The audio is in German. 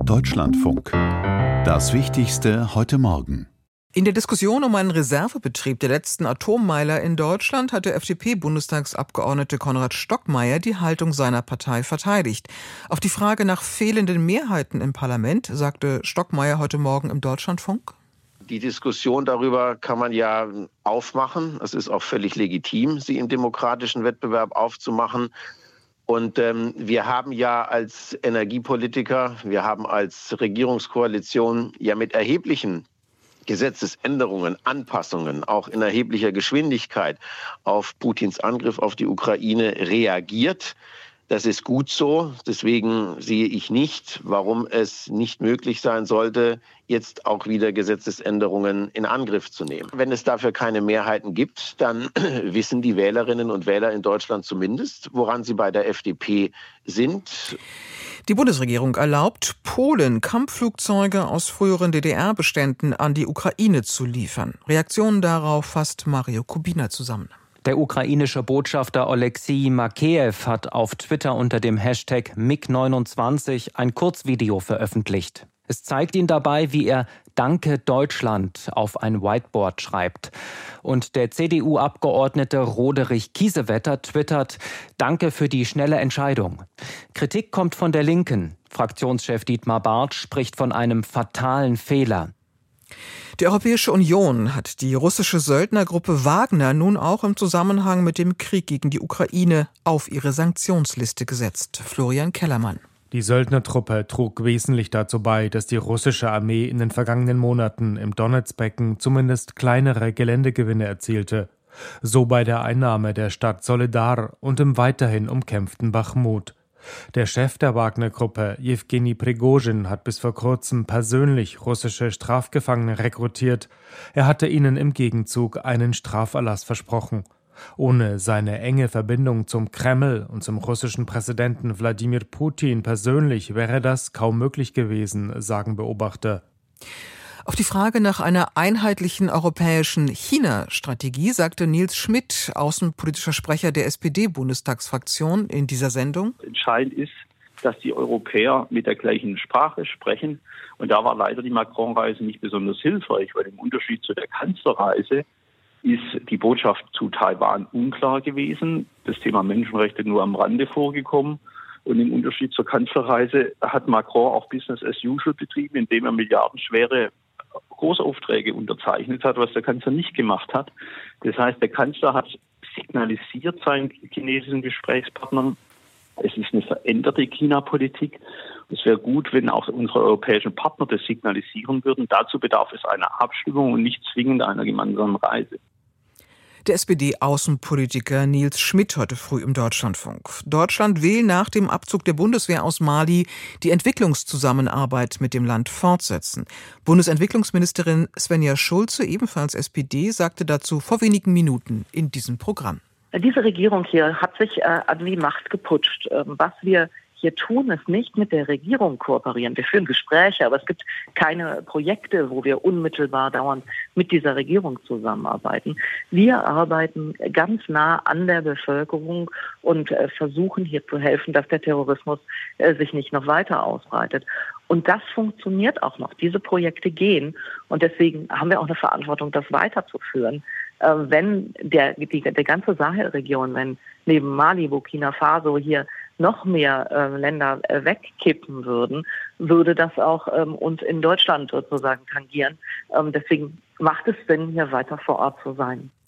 Deutschlandfunk. Das Wichtigste heute Morgen. In der Diskussion um einen Reservebetrieb der letzten Atommeiler in Deutschland hat der FDP-Bundestagsabgeordnete Konrad Stockmaier die Haltung seiner Partei verteidigt. Auf die Frage nach fehlenden Mehrheiten im Parlament sagte Stockmaier heute Morgen im Deutschlandfunk: Die Diskussion darüber kann man ja aufmachen. Es ist auch völlig legitim, sie im demokratischen Wettbewerb aufzumachen. Und wir haben ja als Energiepolitiker, wir haben als Regierungskoalition ja mit erheblichen Gesetzesänderungen, Anpassungen, auch in erheblicher Geschwindigkeit auf Putins Angriff auf die Ukraine reagiert. Das ist gut so. Deswegen sehe ich nicht, warum es nicht möglich sein sollte, jetzt auch wieder Gesetzesänderungen in Angriff zu nehmen. Wenn es dafür keine Mehrheiten gibt, dann wissen die Wählerinnen und Wähler in Deutschland zumindest, woran sie bei der FDP sind. Die Bundesregierung erlaubt Polen, Kampfflugzeuge aus früheren DDR-Beständen an die Ukraine zu liefern. Reaktionen darauf fasst Mario Kubina zusammen. Der ukrainische Botschafter Oleksij Makeyev hat auf Twitter unter dem Hashtag MiG29 ein Kurzvideo veröffentlicht. Es zeigt ihn dabei, wie er »Danke Deutschland« auf ein Whiteboard schreibt. Und der CDU-Abgeordnete Roderich Kiesewetter twittert »Danke für die schnelle Entscheidung«. Kritik kommt von der Linken. Fraktionschef Dietmar Bartsch spricht von einem fatalen Fehler. Die Europäische Union hat die russische Söldnergruppe Wagner nun auch im Zusammenhang mit dem Krieg gegen die Ukraine auf ihre Sanktionsliste gesetzt. Florian Kellermann. Die Söldnertruppe trug wesentlich dazu bei, dass die russische Armee in den vergangenen Monaten im Donezbecken zumindest kleinere Geländegewinne erzielte. So bei der Einnahme der Stadt Soledar und im weiterhin umkämpften Bachmut. Der Chef der Wagner-Gruppe, Jewgeni Prigozhin, hat bis vor kurzem persönlich russische Strafgefangene rekrutiert. Er hatte ihnen im Gegenzug einen Straferlass versprochen. Ohne seine enge Verbindung zum Kreml und zum russischen Präsidenten Wladimir Putin persönlich wäre das kaum möglich gewesen, sagen Beobachter. Auf die Frage nach einer einheitlichen europäischen China-Strategie sagte Nils Schmidt, außenpolitischer Sprecher der SPD-Bundestagsfraktion, in dieser Sendung: Entscheidend ist, dass die Europäer mit der gleichen Sprache sprechen. Und da war leider die Macron-Reise nicht besonders hilfreich, weil im Unterschied zu der Kanzlerreise ist die Botschaft zu Taiwan unklar gewesen. Das Thema Menschenrechte nur am Rande vorgekommen. Und im Unterschied zur Kanzlerreise hat Macron auch Business as usual betrieben, indem er milliardenschwere Großaufträge unterzeichnet hat, was der Kanzler nicht gemacht hat. Das heißt, der Kanzler hat signalisiert seinen chinesischen Gesprächspartnern, es ist eine veränderte China-Politik. Es wäre gut, wenn auch unsere europäischen Partner das signalisieren würden. Dazu bedarf es einer Abstimmung und nicht zwingend einer gemeinsamen Reise. Der SPD-Außenpolitiker Nils Schmidt heute früh im Deutschlandfunk. Deutschland will nach dem Abzug der Bundeswehr aus Mali die Entwicklungszusammenarbeit mit dem Land fortsetzen. Bundesentwicklungsministerin Svenja Schulze, ebenfalls SPD, sagte dazu vor wenigen Minuten in diesem Programm. Diese Regierung hier hat sich an die Macht geputscht. Was wir hier tun, ist nicht mit der Regierung kooperieren. Wir führen Gespräche, aber es gibt keine Projekte, wo wir unmittelbar dauernd mit dieser Regierung zusammenarbeiten. Wir arbeiten ganz nah an der Bevölkerung und versuchen hier zu helfen, dass der Terrorismus sich nicht noch weiter ausbreitet. Und das funktioniert auch noch. Diese Projekte gehen. Und deswegen haben wir auch eine Verantwortung, das weiterzuführen. Wenn die ganze Sahelregion, wenn neben Mali, Burkina Faso hier noch mehr Länder wegkippen würden, würde das auch uns in Deutschland sozusagen tangieren. Deswegen macht es Sinn, hier weiter vor Ort zu sein.